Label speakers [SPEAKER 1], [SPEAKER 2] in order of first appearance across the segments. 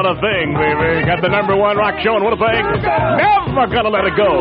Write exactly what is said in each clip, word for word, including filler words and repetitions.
[SPEAKER 1] a thing, baby. Got the number one rock show in Winnipeg. Never gonna let it go.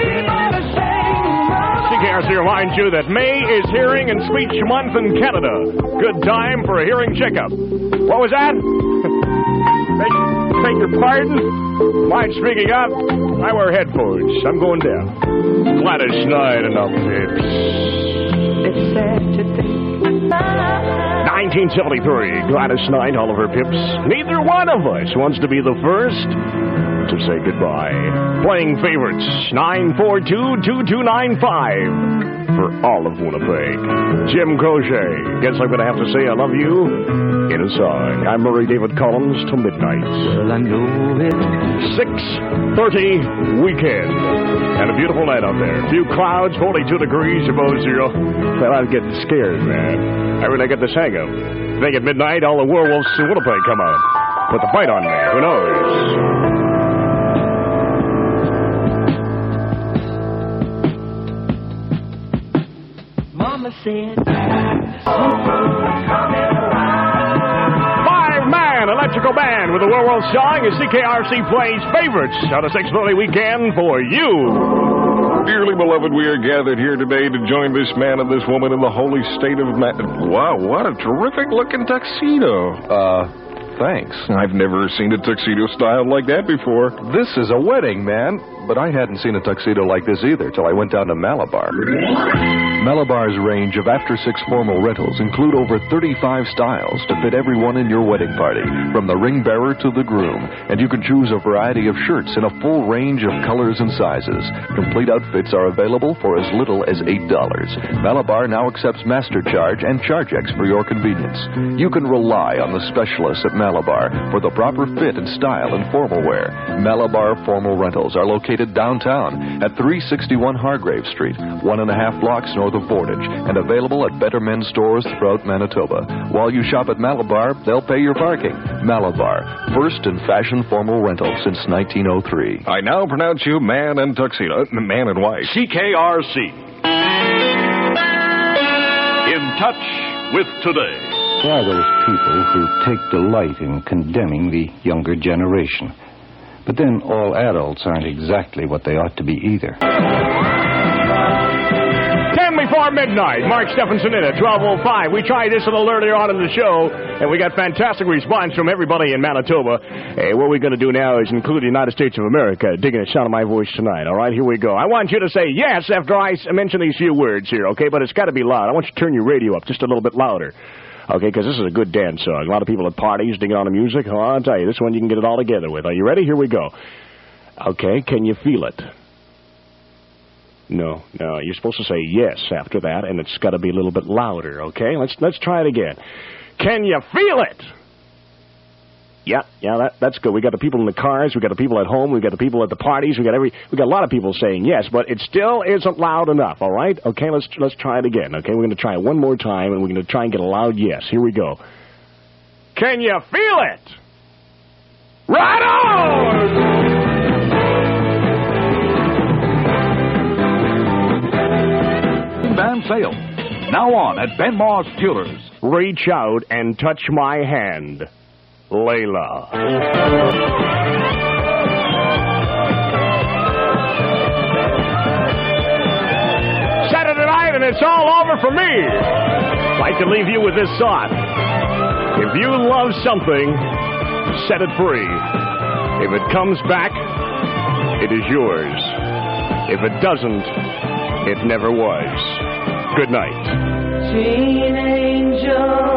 [SPEAKER 1] C K R C reminds you that May is Hearing and Speech Month in Canada. Good time for a hearing checkup. What was that? beg, beg your pardon? Mind speaking up? I wear headphones. I'm going down. Gladys Knight and the Pips.
[SPEAKER 2] It's sad to think.
[SPEAKER 1] nineteen seventy-three, Gladys Knight, Oliver Pips. Neither one of us wants to be the first to say goodbye. Playing favorites, nine four two, two two nine five for all of Winnipeg. Jim Crochet, guess I'm going to have to say I love you in a song. I'm Murray David Collins till midnight.
[SPEAKER 2] Well, I know it.
[SPEAKER 1] six thirty weekend. And a beautiful night out there. A few clouds, forty-two degrees above zero. Well, I'm getting scared, man. I really get this hang up. I think at midnight, all the werewolves in Winnipeg come out. Put the bite on me. Who knows?
[SPEAKER 2] Mama said,
[SPEAKER 1] Five-man electrical band with a werewolf song as C K R C plays favorites on a six thirty weekend for you.
[SPEAKER 3] Dearly beloved, we are gathered here today to join this man and this woman in the holy state of ma- Wow, what a terrific-looking tuxedo.
[SPEAKER 4] Uh, thanks.
[SPEAKER 3] I've never seen a tuxedo styled like that before.
[SPEAKER 4] This is a wedding, man. But I hadn't seen a tuxedo like this either till I went down to Malabar. Malabar's range of after-six formal rentals include over thirty-five styles to fit everyone in your wedding party, from the ring bearer to the groom. And you can choose a variety of shirts in a full range of colors and sizes. Complete outfits are available for as little as eight dollars. Malabar now accepts MasterCharge and ChargeX for your convenience. You can rely on the specialists at Malabar for the proper fit and style in formal wear. Malabar Formal Rentals are located downtown at three sixty-one Hargrave Street, one and a half blocks north of Portage, and available at Better Men's stores throughout Manitoba. While you shop at Malabar, they'll pay your parking. Malabar, first in fashion formal rental since nineteen oh three.
[SPEAKER 3] I now pronounce you man and tuxedo, man and wife.
[SPEAKER 5] C K R C. In touch with today.
[SPEAKER 6] There are those people who take delight in condemning the younger generation. But then all adults aren't exactly what they ought to be either.
[SPEAKER 1] ten before midnight. Mark Stephenson in at twelve oh five. We tried this a little earlier on in the show, and we got fantastic response from everybody in Manitoba. Hey, what we're going to do now is include the United States of America digging the sound of my voice tonight. All right, here we go. I want you to say yes after I mention these few words here, okay? But it's got to be loud. I want you to turn your radio up just a little bit louder. Okay, because this is a good dance song. A lot of people at parties digging on the music. Oh, I'll tell you, this one you can get it all together with. Are you ready? Here we go. Okay, can you feel it? No, no, you're supposed to say yes after that, and it's got to be a little bit louder, okay? Let's let's try it again. Can you feel it? Yeah, yeah, that, that's good. We got the people in the cars, we got the people at home, we got the people at the parties, we got every, we got a lot of people saying yes, but it still isn't loud enough. All right, okay, let's let's try it again. Okay, we're going to try it one more time, and we're going to try and get a loud yes. Here we go. Can you feel it? Right on!
[SPEAKER 5] Band sale. Now on at Ben Moss Jewelers.
[SPEAKER 1] Reach out and touch my hand. Layla. Saturday night and it's all over for me. I'd like to leave you with this thought. If you love something, set it free. If it comes back, it is yours. If it doesn't, it never was. Good night.
[SPEAKER 2] Sweet angel.